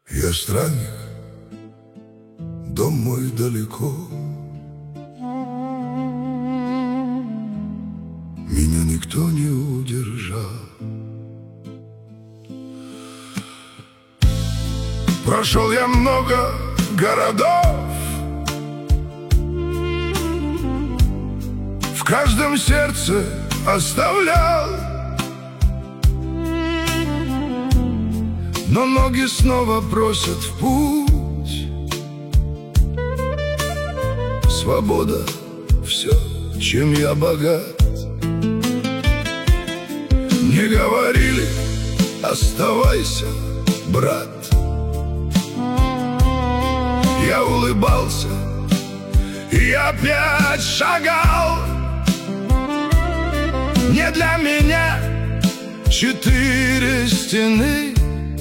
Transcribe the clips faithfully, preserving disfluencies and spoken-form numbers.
Я странник, дом мой далеко, меня никто не удержал. Прошел я много городов, в каждом сердце оставлял, но ноги снова просят в путь. Свобода — все, чем я богат. Не говорили: оставайся, брат. Я улыбался и опять шагал. Не для меня четыре стены,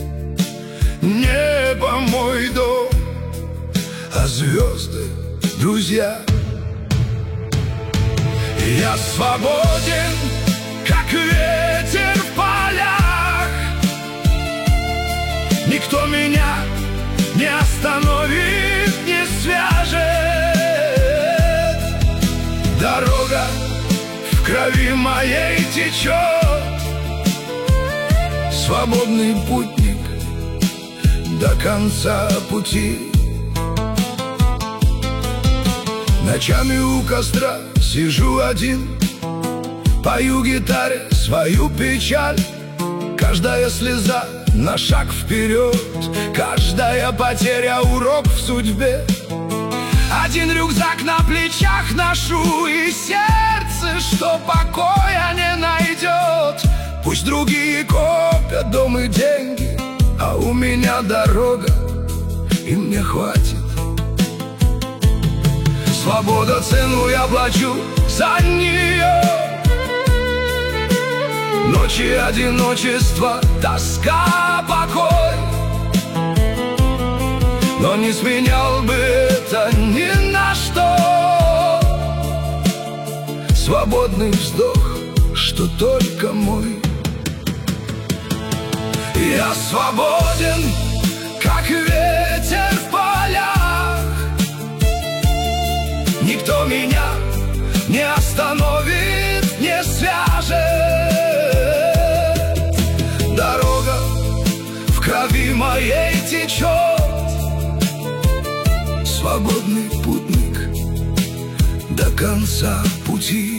небо мой дом, а звезды — друзья. Я свободен, как ветер в полях. Никто меня не остановит, не свяжет. Дорога в крови моей течет. Свободный путник до конца пути. Ночами у костра сижу один, пою гитаре свою печаль. Каждая слеза на шаг вперед, каждая потеря — урок в судьбе. Один рюкзак на плечах ношу, и сердце, что покоя не найдет. Пусть другие копят дом и деньги, а у меня дорога, и мне хватит. Свобода, цену я плачу за нее. Ночи одиночества, тоска, покой, но не сменял бы это ни на что. Свободный вздох, что только мой. Я свободен, как ветер в полях. Никто меня не остановит, не свяжет. Дорога в крови моей течет. Свободный путник до конца пути.